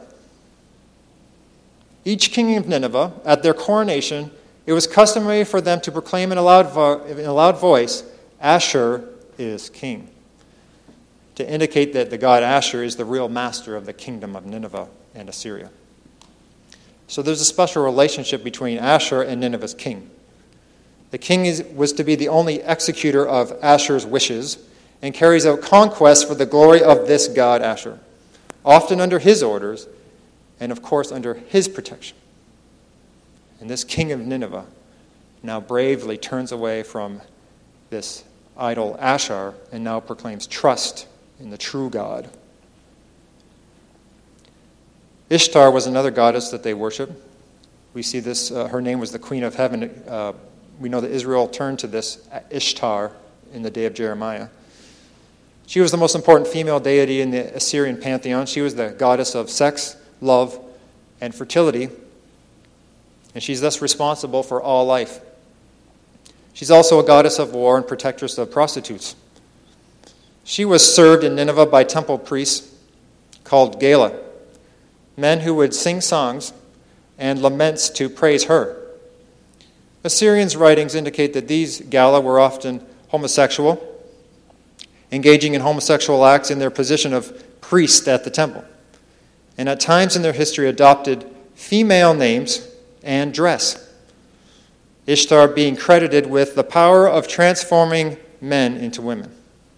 Each king of Nineveh, at their coronation, it was customary for them to proclaim in a loud, vo- in a loud voice, "Ashur is king," to indicate that the god Ashur is the real master of the kingdom of Nineveh and Assyria. So there's a special relationship between Ashur and Nineveh's king. The king is, was to be the only executor of Asher's wishes and carries out conquests for the glory of this god Asher, often under his orders and, of course, under his protection. And this king of Nineveh now bravely turns away from this idol Ashar and now proclaims trust in the true God. Ishtar was another goddess that they worshiped. We see this, uh, her name was the Queen of Heaven. Uh, we know that Israel turned to this Ishtar in the day of Jeremiah. She was the most important female deity in the Assyrian pantheon. She was the goddess of sex, love, and fertility. And she's thus responsible for all life. She's also a goddess of war and protectress of prostitutes. She was served in Nineveh by temple priests called Gala, men who would sing songs and laments to praise her. Assyrians' writings indicate that these Gala were often homosexual, engaging in homosexual acts in their position of priest at the temple, and at times in their history adopted female names and dress. Ishtar being credited with the power of transforming men into women.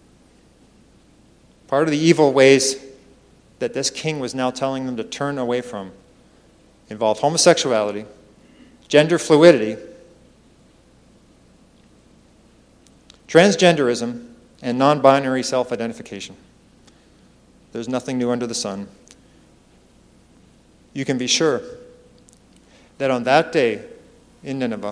Part of the evil ways that this king was now telling them to turn away from involved homosexuality, gender fluidity, transgenderism, and non-binary self-identification. There's nothing new under the sun. You can be sure that on that day in Nineveh,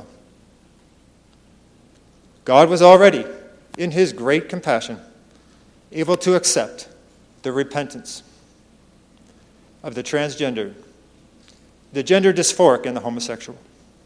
God was already, in his great compassion, able to accept the repentance of the transgender, the gender dysphoric, and the homosexual.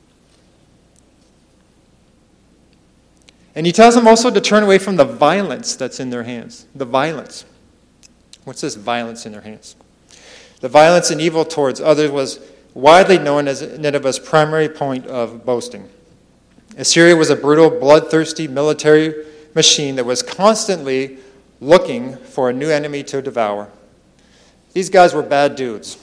And he tells them also to turn away from the violence that's in their hands. The violence. What's this violence in their hands? The violence and evil towards others was widely known as Nineveh's primary point of boasting. Assyria was a brutal, bloodthirsty military machine that was constantly looking for a new enemy to devour. These guys were bad dudes.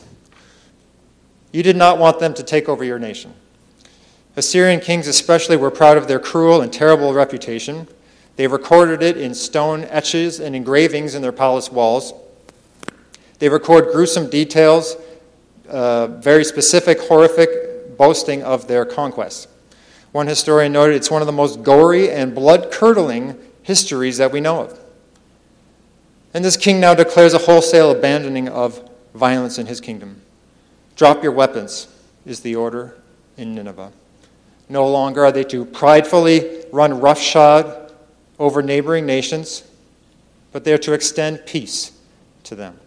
You did not want them to take over your nation. Assyrian kings especially were proud of their cruel and terrible reputation. They recorded it in stone etches and engravings in their palace walls. They record gruesome details, uh, very specific, horrific boasting of their conquests. One historian noted it's one of the most gory and blood-curdling histories that we know of. And this king now declares a wholesale abandoning of violence in his kingdom. Drop your weapons is the order in Nineveh. No longer are they to pridefully run roughshod over neighboring nations, but they are to extend peace to them.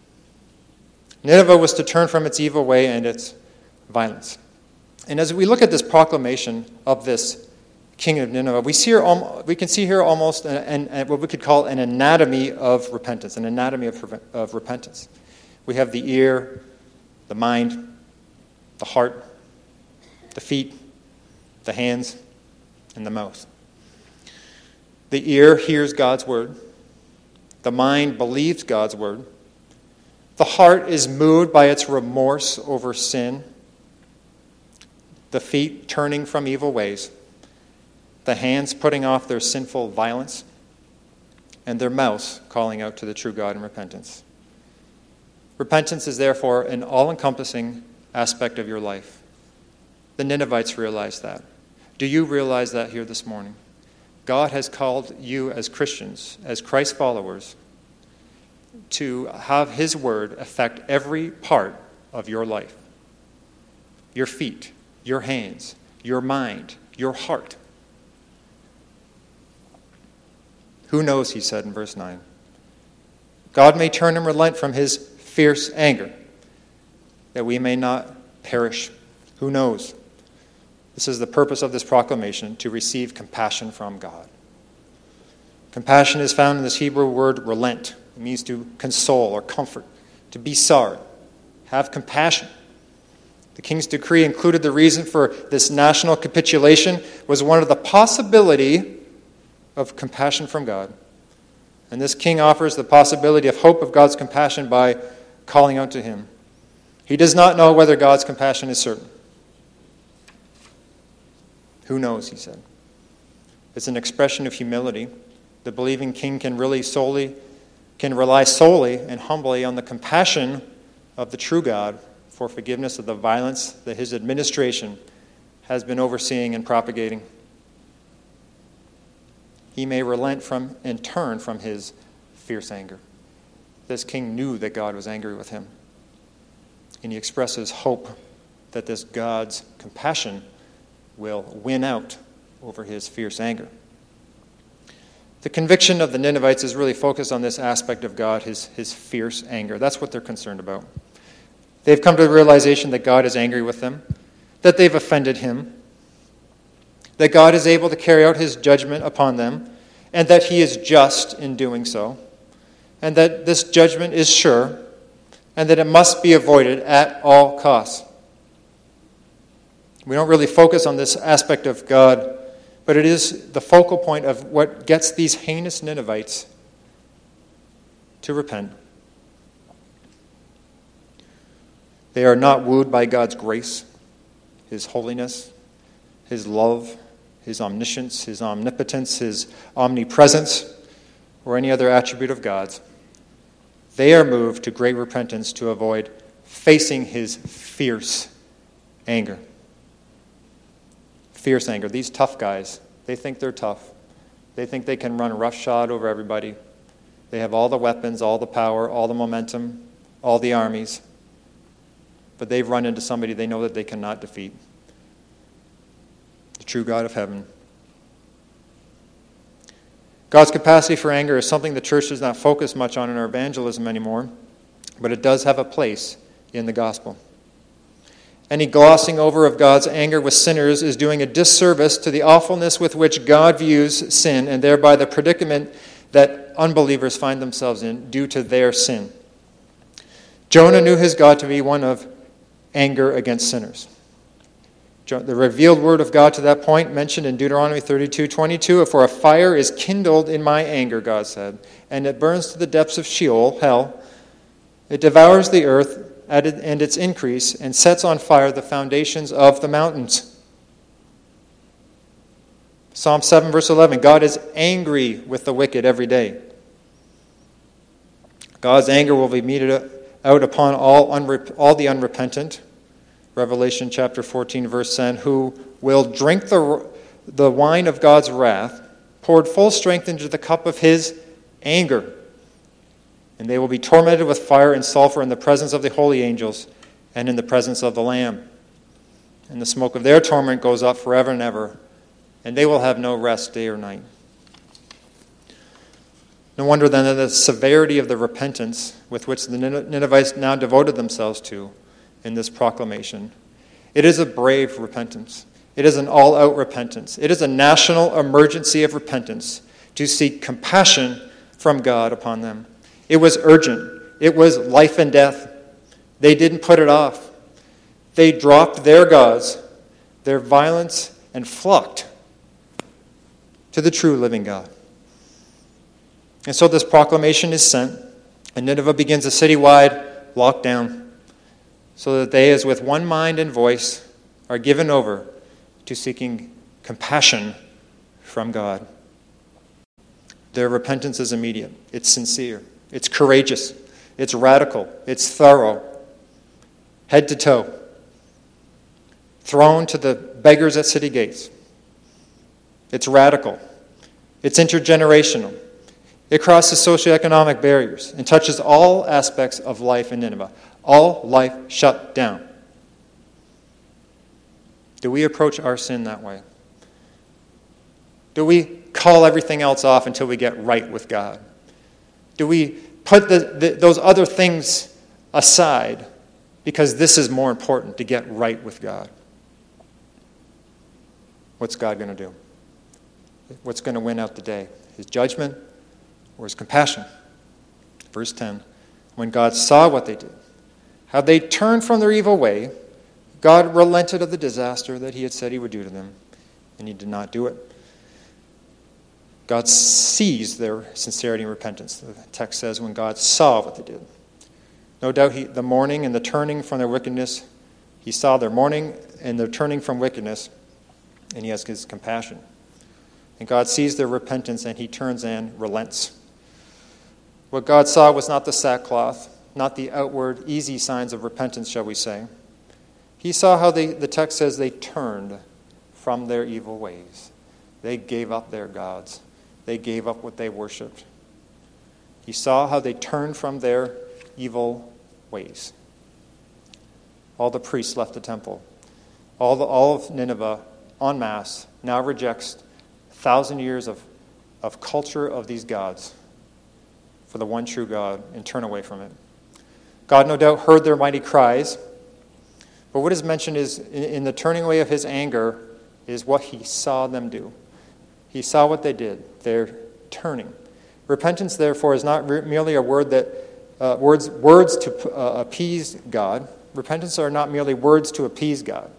Nineveh was to turn from its evil way and its violence. And as we look at this proclamation of this king of Nineveh, we see here, we can see here almost an, an, what we could call an anatomy of repentance, an anatomy of, of repentance. We have the ear, the mind, the heart, the feet, the hands, and the mouth. The ear hears God's word. The mind believes God's word. The heart is moved by its remorse over sin. The feet turning from evil ways. The hands putting off their sinful violence. And their mouths calling out to the true God in repentance. Repentance is therefore an all-encompassing aspect of your life. The Ninevites realized that. Do you realize that here this morning? God has called you as Christians, as Christ followers, to have his word affect every part of your life. Your feet, your hands, your mind, your heart. Who knows, he said in verse nine. God may turn and relent from his fierce anger, that we may not perish. Who knows? This is the purpose of this proclamation, to receive compassion from God. Compassion is found in this Hebrew word relent. It means to console or comfort, to be sorry, have compassion. The king's decree included the reason for this national capitulation was one of the possibility of compassion from God. And this king offers the possibility of hope of God's compassion by calling out to him. He does not know whether God's compassion is certain. Who knows, he said. It's an expression of humility. The believing king can really solely, can rely solely and humbly on the compassion of the true God for forgiveness of the violence that his administration has been overseeing and propagating. He may relent from and turn from his fierce anger. This king knew that God was angry with him, and he expresses hope that this God's compassion will win out over his fierce anger. The conviction of the Ninevites is really focused on this aspect of God, his, his fierce anger. That's what they're concerned about. They've come to the realization that God is angry with them, that they've offended him, that God is able to carry out his judgment upon them, and that he is just in doing so, and that this judgment is sure, and that it must be avoided at all costs. We don't really focus on this aspect of God, but it is the focal point of what gets these heinous Ninevites to repent. They are not wooed by God's grace, his holiness, his love, his omniscience, his omnipotence, his omnipresence, or any other attribute of God's. They are moved to great repentance to avoid facing his fierce anger. Fierce anger. These tough guys, they think they're tough. They think they can run roughshod over everybody. They have all the weapons, all the power, all the momentum, all the armies. But they've run into somebody they know that they cannot defeat. The true God of heaven. God's capacity for anger is something the church does not focus much on in our evangelism anymore, but it does have a place in the gospel. Any glossing over of God's anger with sinners is doing a disservice to the awfulness with which God views sin, and thereby the predicament that unbelievers find themselves in due to their sin. Jonah knew his God to be one of anger against sinners. The revealed word of God to that point, mentioned in Deuteronomy thirty-two twenty-two, "For a fire is kindled in my anger," God said, "and it burns to the depths of Sheol," hell. "It devours the earth and its increase, and sets on fire the foundations of the mountains." Psalm seven, verse eleven, God is angry with the wicked every day. God's anger will be meted out upon all, unrep- all the unrepentant. Revelation chapter fourteen, verse ten, "Who will drink the, the wine of God's wrath, poured full strength into the cup of his anger. And they will be tormented with fire and sulfur in the presence of the holy angels and in the presence of the Lamb. And the smoke of their torment goes up forever and ever, and they will have no rest day or night." No wonder then that the severity of the repentance with which the Ninevites now devoted themselves to in this proclamation. It is a brave repentance. It is an all-out repentance. It is a national emergency of repentance to seek compassion from God upon them. It was urgent. It was life and death. They didn't put it off. They dropped their gods, their violence, and flocked to the true living God. And so this proclamation is sent, and Nineveh begins a citywide lockdown, so that they, as with one mind and voice, are given over to seeking compassion from God. Their repentance is immediate. It's sincere. It's courageous. It's radical. It's thorough. Head to toe. Thrown to the beggars at city gates. It's radical. It's intergenerational. It crosses socioeconomic barriers and touches all aspects of life in Nineveh. All life shut down. Do we approach our sin that way? Do we call everything else off until we get right with God? Do we put the, the, those other things aside because this is more important, to get right with God? What's God going to do? What's going to win out the day? His judgment or his compassion? Verse ten, when God saw what they did, how they turned from their evil way, God relented of the disaster that he had said he would do to them, and he did not do it. God sees their sincerity and repentance. The text says when God saw what they did. No doubt he, the mourning and the turning from their wickedness, he saw their mourning and their turning from wickedness, and he has his compassion. And God sees their repentance, and he turns and relents. What God saw was not the sackcloth, not the outward, easy signs of repentance, shall we say. He saw how they, the text says they turned from their evil ways. They gave up their gods. They gave up what they worshipped. He saw how they turned from their evil ways. All the priests left the temple. All, the, all of Nineveh, en masse, now rejects a thousand years of, of culture of these gods for the one true God and turn away from it. God no doubt heard their mighty cries, but what is mentioned is in, in the turning away of his anger is what he saw them do. He saw what they did. They're turning. Repentance, therefore, is not re- merely a word that uh, words words to uh, appease God. Repentance are not merely words to appease God,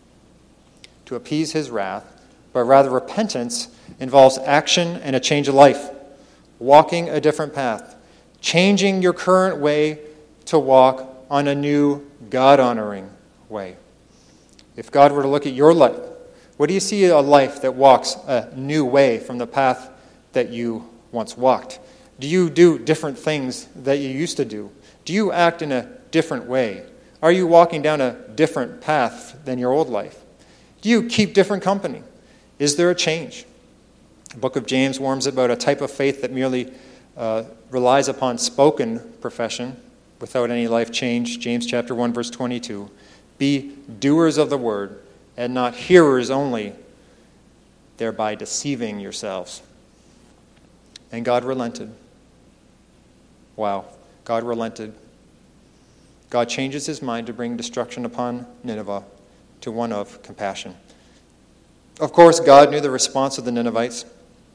to appease his wrath, but rather repentance involves action and a change of life, walking a different path, changing your current way to walk on a new God-honoring way. If God were to look at your life, what do you see a life that walks a new way from the path that you once walked? Do you do different things that you used to do? Do you act in a different way? Are you walking down a different path than your old life? Do you keep different company? Is there a change? The book of James warns about a type of faith that merely uh, relies upon spoken profession without any life change. James chapter one, verse twenty-two. Be doers of the word and not hearers only, thereby deceiving yourselves. And God relented. Wow, God relented. God changes his mind to bring destruction upon Nineveh to one of compassion. Of course, God knew the response of the Ninevites.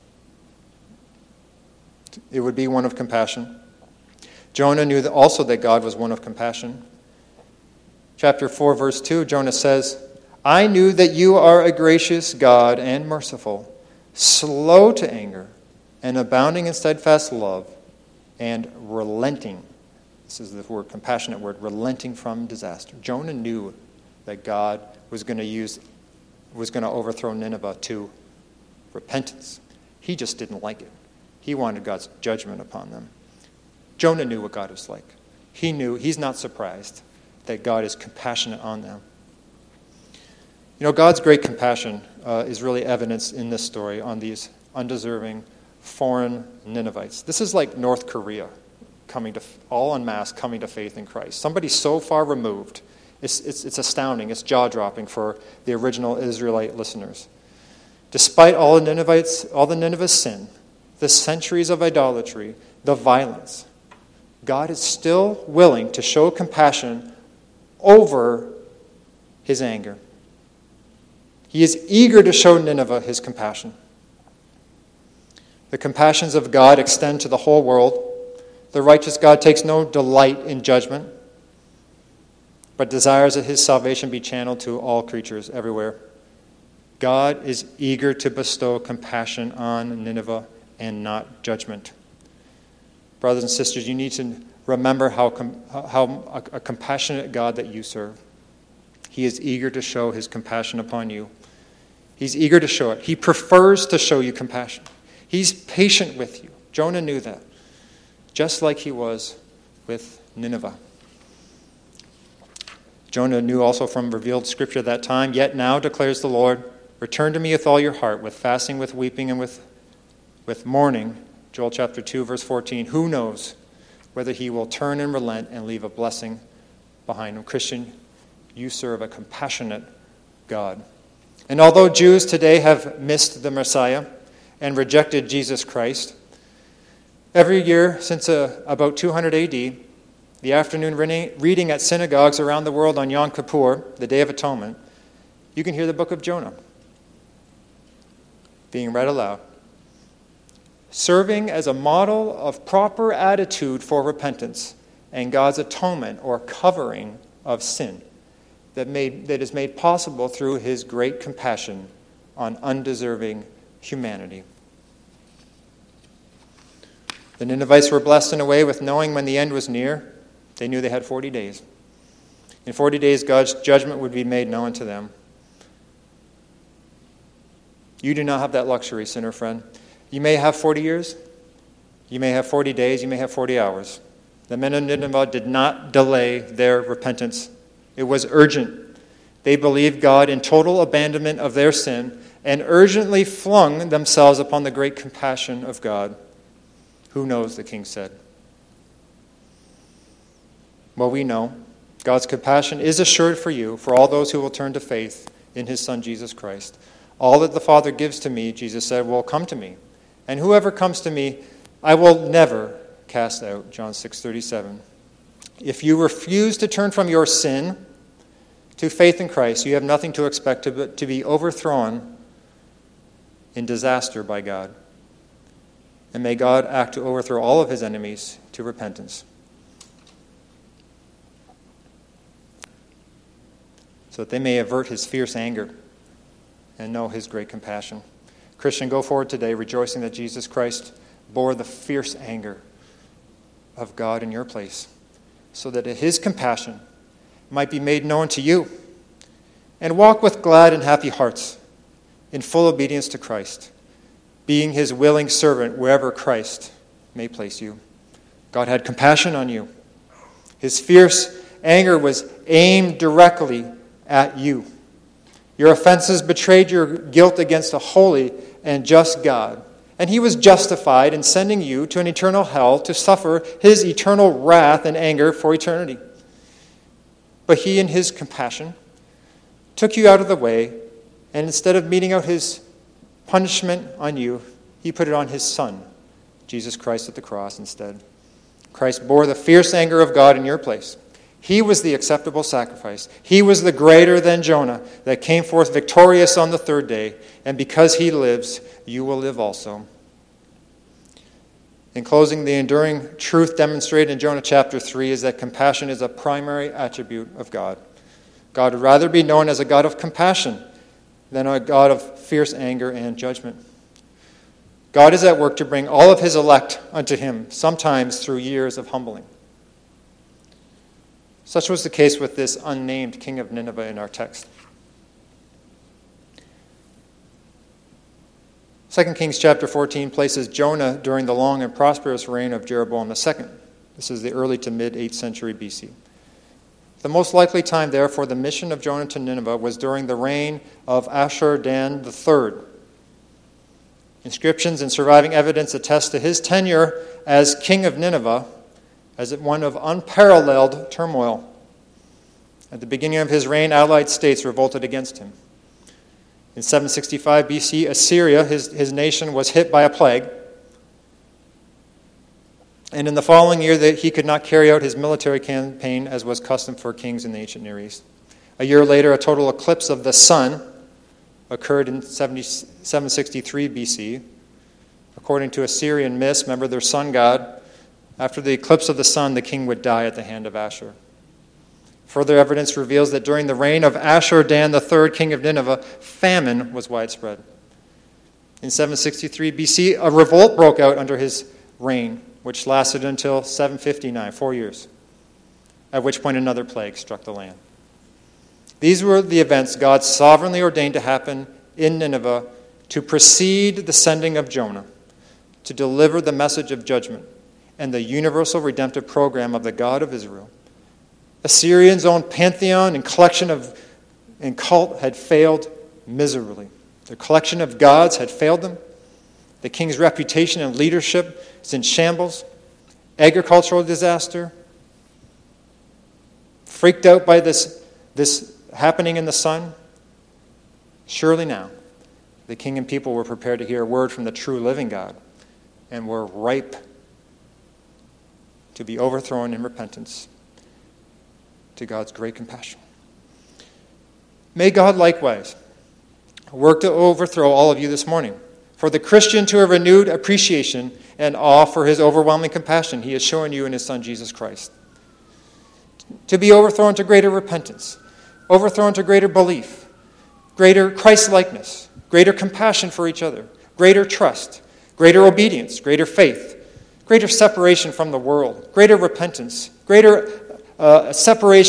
It would be one of compassion. Jonah knew that also that God was one of compassion. Chapter four, verse two, Jonah says, I knew that you are a gracious God and merciful, slow to anger, and abounding in steadfast love, and relenting. This is the word, compassionate word, relenting from disaster. Jonah knew that God was going to use, was going to overthrow Nineveh to repentance. He just didn't like it. He wanted God's judgment upon them. Jonah knew what God was like. He knew, he's not surprised that God is compassionate on them. You know, God's great compassion uh, is really evidenced in this story on these undeserving foreign Ninevites. This is like North Korea coming to, all en masse coming to faith in Christ. Somebody so far removed. It's, it's, it's astounding. It's jaw-dropping for the original Israelite listeners. Despite all the Ninevites, all the Nineveh's sin, the centuries of idolatry, the violence, God is still willing to show compassion over his anger. He is eager to show Nineveh his compassion. The compassions of God extend to the whole world. The righteous God takes no delight in judgment, but desires that his salvation be channeled to all creatures everywhere. God is eager to bestow compassion on Nineveh and not judgment. Brothers and sisters, you need to remember how, how a, a compassionate God that you serve. He is eager to show his compassion upon you. He's eager to show it. He prefers to show you compassion. He's patient with you. Jonah knew that, just like he was with Nineveh. Jonah knew also from revealed scripture at that time, yet now declares the Lord, return to me with all your heart, with fasting, with weeping, and with, with mourning. Joel chapter two, verse fourteen. Who knows whether he will turn and relent and leave a blessing behind him? Christian, you serve a compassionate God. And although Jews today have missed the Messiah and rejected Jesus Christ, every year since uh, about two hundred A D, the afternoon reading at synagogues around the world on Yom Kippur, the Day of Atonement, you can hear the book of Jonah being read aloud, serving as a model of proper attitude for repentance and God's atonement or covering of sin that made that is made possible through his great compassion on undeserving humanity. The Ninevites were blessed in a way with knowing when the end was near. They knew they had forty days. In forty days, God's judgment would be made known to them. You do not have that luxury, sinner friend. You may have forty years. You may have forty days. You may have forty hours. The men of Nineveh did not delay their repentance. It was urgent. They believed God in total abandonment of their sin and urgently flung themselves upon the great compassion of God. Who knows, the king said. Well, we know God's compassion is assured for you, for all those who will turn to faith in his Son, Jesus Christ. All that the Father gives to me, Jesus said, will come to me. And whoever comes to me, I will never cast out. John six thirty-seven. If you refuse to turn from your sin to faith in Christ, you have nothing to expect to, to be overthrown in disaster by God. And may God act to overthrow all of his enemies to repentance, so that they may avert his fierce anger and know his great compassion. Christian, go forward today rejoicing that Jesus Christ bore the fierce anger of God in your place, so that his compassion might be made known to you. And walk with glad and happy hearts in full obedience to Christ, being his willing servant wherever Christ may place you. God had compassion on you. His fierce anger was aimed directly at you. Your offenses betrayed your guilt against a holy and just God, and he was justified in sending you to an eternal hell to suffer his eternal wrath and anger for eternity. But he, in his compassion, took you out of the way, and instead of meting out his punishment on you, he put it on his Son, Jesus Christ, at the cross instead. Christ bore the fierce anger of God in your place. He was the acceptable sacrifice. He was the greater than Jonah that came forth victorious on the third day. And because he lives, you will live also. In closing, the enduring truth demonstrated in Jonah chapter three is that compassion is a primary attribute of God. God would rather be known as a God of compassion than a God of fierce anger and judgment. God is at work to bring all of his elect unto him, sometimes through years of humbling. Such was the case with this unnamed king of Nineveh in our text. Second Kings chapter fourteen places Jonah during the long and prosperous reign of Jeroboam the second. This is the early to mid-eighth century B C. The most likely time, therefore, the mission of Jonah to Nineveh was during the reign of Ashur-dan the third. Inscriptions and surviving evidence attest to his tenure as king of Nineveh as one of unparalleled turmoil. At the beginning of his reign, allied states revolted against him. In seven sixty-five B C, Assyria, his, his nation, was hit by a plague. And in the following year, that he could not carry out his military campaign as was custom for kings in the ancient Near East. A year later, a total eclipse of the sun occurred in seven sixty-three B C. According to Assyrian myths, remember their sun god, after the eclipse of the sun, the king would die at the hand of Ashur. Further evidence reveals that during the reign of Ashur-dan the third, king of Nineveh, famine was widespread. In seven sixty-three B C, a revolt broke out under his reign, which lasted until seven fifty-nine, four years, at which point another plague struck the land. These were the events God sovereignly ordained to happen in Nineveh to precede the sending of Jonah, to deliver the message of judgment and the universal redemptive program of the God of Israel. Assyrians' own pantheon and collection of and cult had failed miserably. Their collection of gods had failed them. The king's reputation and leadership is in shambles. Agricultural disaster. Freaked out by this, this happening in the sun. Surely now, the king and people were prepared to hear a word from the true living God and were ripe to be overthrown in repentance to God's great compassion. May God likewise work to overthrow all of you this morning. For the Christian to a renewed appreciation and awe for his overwhelming compassion he has shown you in his Son, Jesus Christ. To be overthrown to greater repentance, overthrown to greater belief, greater Christ-likeness, greater compassion for each other, greater trust, greater obedience, greater faith, greater separation from the world, greater repentance, greater uh, separation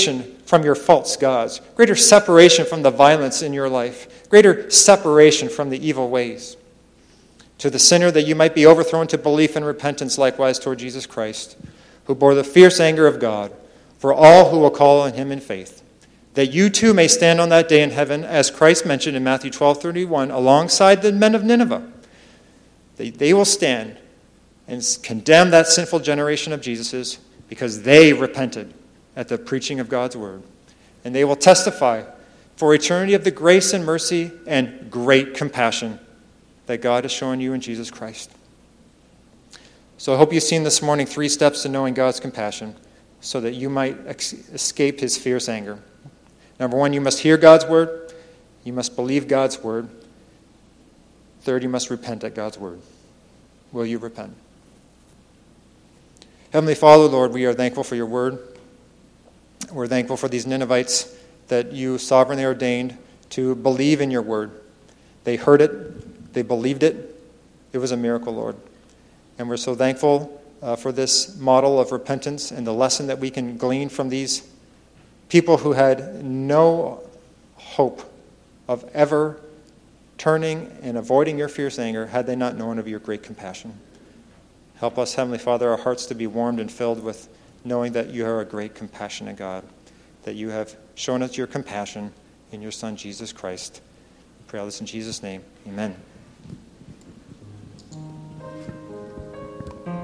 from your false gods, greater separation from the violence in your life, greater separation from the evil ways. To the sinner, that you might be overthrown to belief and repentance likewise toward Jesus Christ, who bore the fierce anger of God for all who will call on him in faith, that you too may stand on that day in heaven, as Christ mentioned in Matthew twelve thirty-one, alongside the men of Nineveh. They, they will stand and condemn that sinful generation of Jesus's because they repented at the preaching of God's word. And they will testify for eternity of the grace and mercy and great compassion that God has shown you in Jesus Christ. So I hope you've seen this morning three steps to knowing God's compassion so that you might ex- escape his fierce anger. Number one, you must hear God's word. You must believe God's word. Third, you must repent at God's word. Will you repent? Heavenly Father, Lord, we are thankful for your word. We're thankful for these Ninevites that you sovereignly ordained to believe in your word. They heard it. They believed it. It was a miracle, Lord. And we're so thankful uh, for this model of repentance and the lesson that we can glean from these people who had no hope of ever turning and avoiding your fierce anger had they not known of your great compassion. Help us, Heavenly Father, our hearts to be warmed and filled with knowing that you are a great compassionate God, that you have shown us your compassion in your Son, Jesus Christ. We pray all this in Jesus' name. Amen.